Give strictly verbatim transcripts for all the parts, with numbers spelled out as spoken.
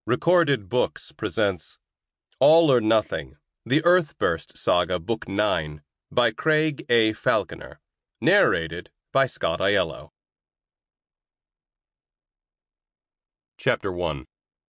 Recorded Books presents All or Nothing, The Earthburst Saga Book nine, by Craig A. Falconer, narrated by Scott Aiello. Chapter one.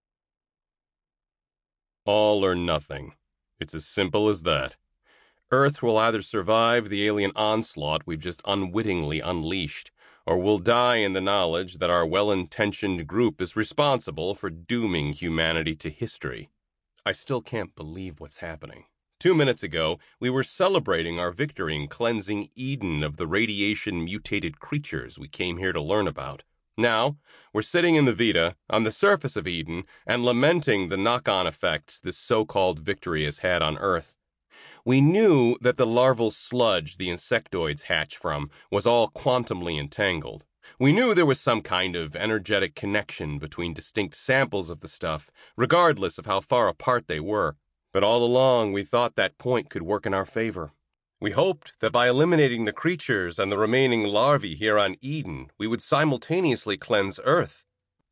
All or nothing. It's as simple as that. Earth will either survive the alien onslaught we've just unwittingly unleashed, or we'll die in the knowledge that our well-intentioned group is responsible for dooming humanity to history. I still can't believe what's happening. Two minutes ago, we were celebrating our victory in cleansing Eden of the radiation-mutated creatures we came here to learn about. Now, we're sitting in the Vita, on the surface of Eden, and lamenting the knock-on effects this so-called victory has had on Earth. We knew that the larval sludge the insectoids hatch from was all quantumly entangled. We knew there was some kind of energetic connection between distinct samples of the stuff, regardless of how far apart they were. But all along we thought that point could work in our favor. We hoped that by eliminating the creatures and the remaining larvae here on Eden, we would simultaneously cleanse Earth.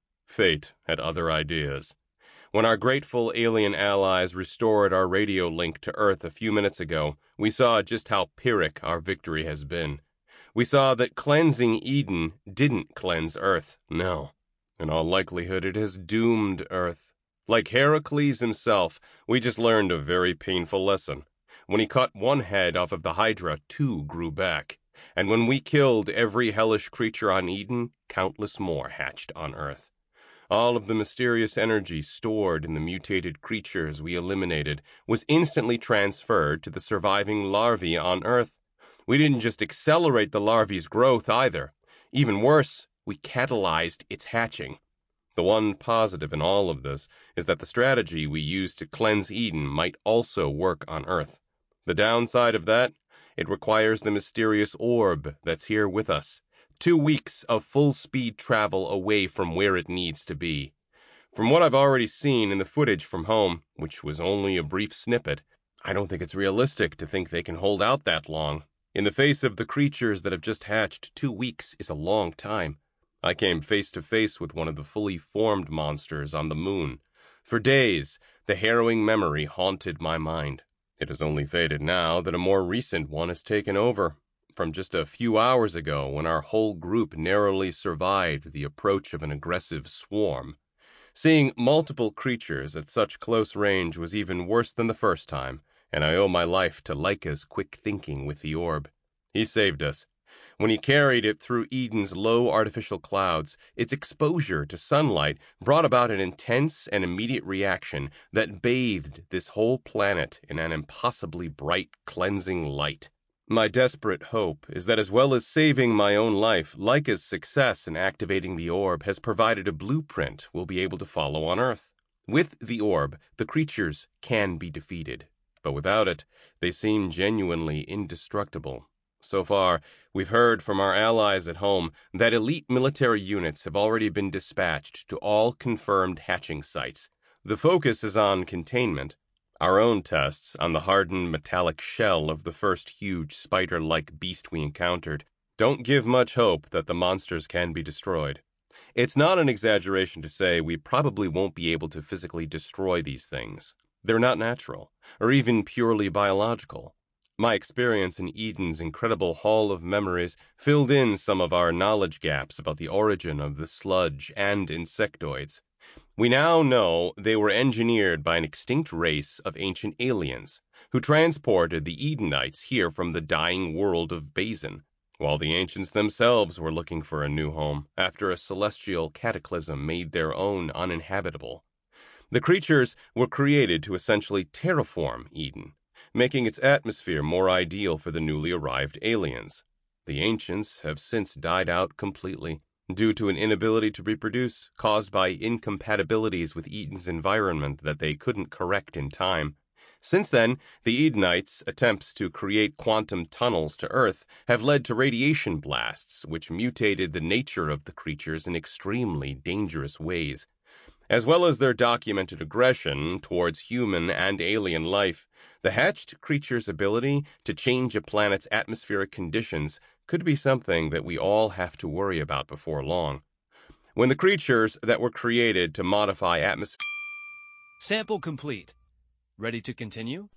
Fate had other ideas. When our grateful alien allies restored our radio link to Earth a few minutes ago, we saw just how Pyrrhic our victory has been. We saw that cleansing Eden didn't cleanse Earth, no. In all likelihood, it has doomed Earth. Like Heracles himself, we just learned a very painful lesson. When he cut one head off of the Hydra, two grew back. And when we killed every hellish creature on Eden, countless more hatched on Earth. All of the mysterious energy stored in the mutated creatures we eliminated was instantly transferred to the surviving larvae on Earth. We didn't just accelerate the larvae's growth either. Even worse, we catalyzed its hatching. The one positive in all of this is that the strategy we used to cleanse Eden might also work on Earth. The downside of that, it requires the mysterious orb that's here with us. Two weeks of full-speed travel away from where it needs to be. From what I've already seen in the footage from home, which was only a brief snippet, I don't think it's realistic to think they can hold out that long. In the face of the creatures that have just hatched, two weeks is a long time. I came face to face with one of the fully formed monsters on the moon. For days, the harrowing memory haunted my mind. It has only faded now that a more recent one has taken over. From just a few hours ago when our whole group narrowly survived the approach of an aggressive swarm. Seeing multiple creatures at such close range was even worse than the first time, and I owe my life to Laika's quick thinking with the orb. He saved us. When he carried it through Eden's low artificial clouds, its exposure to sunlight brought about an intense and immediate reaction that bathed this whole planet in an impossibly bright, cleansing light. My desperate hope is that as well as saving my own life, Laika's success in activating the orb has provided a blueprint we'll be able to follow on Earth. With the orb, the creatures can be defeated, but without it, they seem genuinely indestructible. So far, we've heard from our allies at home that elite military units have already been dispatched to all confirmed hatching sites. The focus is on containment. Our own tests on the hardened metallic shell of the first huge spider-like beast we encountered don't give much hope that the monsters can be destroyed. It's not an exaggeration to say we probably won't be able to physically destroy these things. They're not natural, or even purely biological. My experience in Eden's incredible hall of memories filled in some of our knowledge gaps about the origin of the sludge and insectoids. We now know they were engineered by an extinct race of ancient aliens who transported the Edenites here from the dying world of Bazin, while the ancients themselves were looking for a new home after a celestial cataclysm made their own uninhabitable. The creatures were created to essentially terraform Eden, making its atmosphere more ideal for the newly arrived aliens. The ancients have since died out completely, due to an inability to reproduce caused by incompatibilities with Eden's environment that they couldn't correct in time. Since then, the Edenites' attempts to create quantum tunnels to Earth have led to radiation blasts, which mutated the nature of the creatures in extremely dangerous ways. As well as their documented aggression towards human and alien life, the hatched creature's ability to change a planet's atmospheric conditions could be something that we all have to worry about before long. When the creatures that were created to modify atmosphere Sample complete. Ready to continue?